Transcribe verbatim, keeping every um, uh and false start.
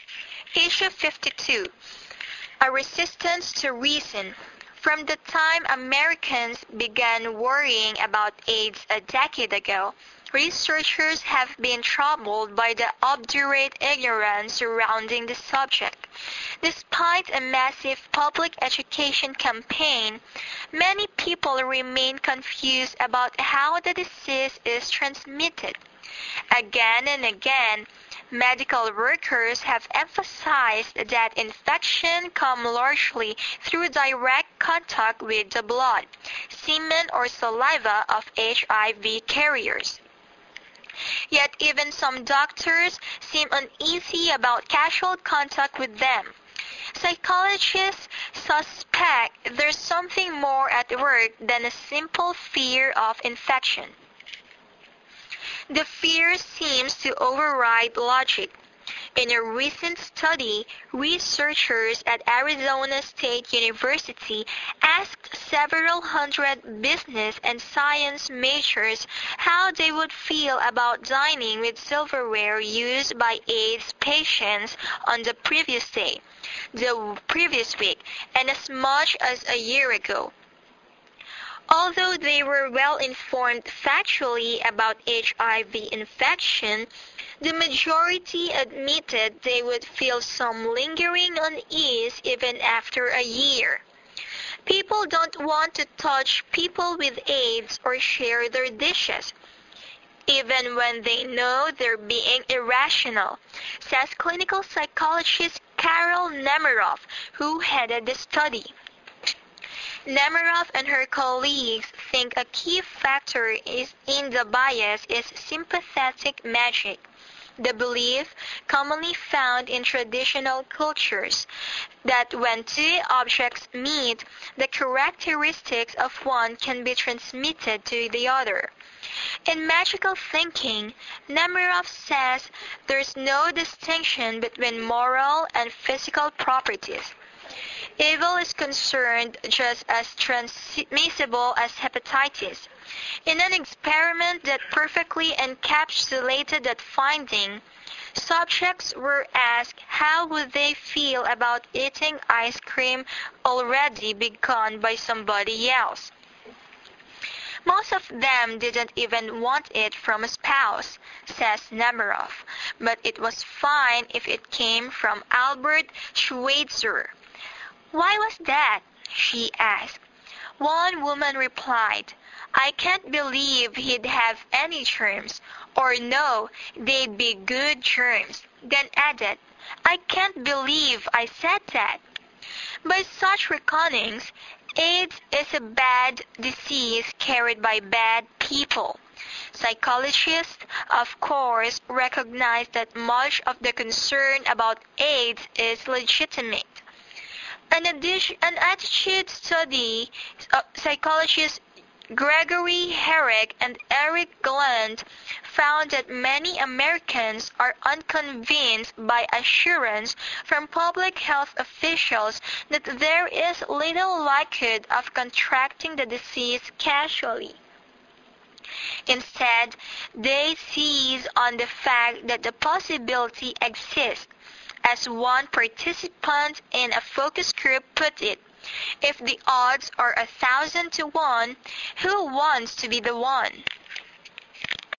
Issue fifty-two. A Resistance to Reason. From the time Americans began worrying about AIDS a decade ago, researchers have been troubled by the obdurate ignorance surrounding the subject. Despite a massive public education campaign, many people remain confused about how the disease is transmitted. Again and again, medical workers have emphasized that infection comes largely through direct contact with the blood, semen, or saliva of H I V carriers. Yet even some doctors seem uneasy about casual contact with them. Psychologists suspect there's something more at work than a simple fear of infection. The fear seems to override logic. In a recent study, researchers at Arizona State University asked several hundred business and science majors how they would feel about dining with silverware used by AIDS patients on the previous day, the previous week, and as much as a year ago. Although they were well informed factually about H I V infection, the majority admitted they would feel some lingering unease even after a year. People don't want to touch people with AIDS or share their dishes, even when they know they're being irrational, says clinical psychologist Carol Nemiroff, who headed the study. Nemiroff and her colleagues think a key factor is in the bias is sympathetic magic, the belief commonly found in traditional cultures that when two objects meet, the characteristics of one can be transmitted to the other. In magical thinking, Nemiroff says there's no distinction between moral and physical properties. Evil is concerned just as transmissible as hepatitis. In an experiment that perfectly encapsulated that finding, subjects were asked how would they feel about eating ice cream already begun by somebody else. Most of them didn't even want it from a spouse, says Nemiroff, but it was fine if it came from Albert Schweitzer. Why was that? She asked. One woman replied, I can't believe he'd have any germs, or no, they'd be good germs, then added, I can't believe I said that. By such reckonings, AIDS is a bad disease carried by bad people. Psychologists, of course, recognize that much of the concern about AIDS is legitimate. An, addition, an attitude study, uh, psychologists Gregory Herrick and Eric Glant found that many Americans are unconvinced by assurance from public health officials that there is little likelihood of contracting the disease casually. Instead, they seize on the fact that the possibility exists. As one participant in a focus group put it, if the odds are a thousand to one, who wants to be the one?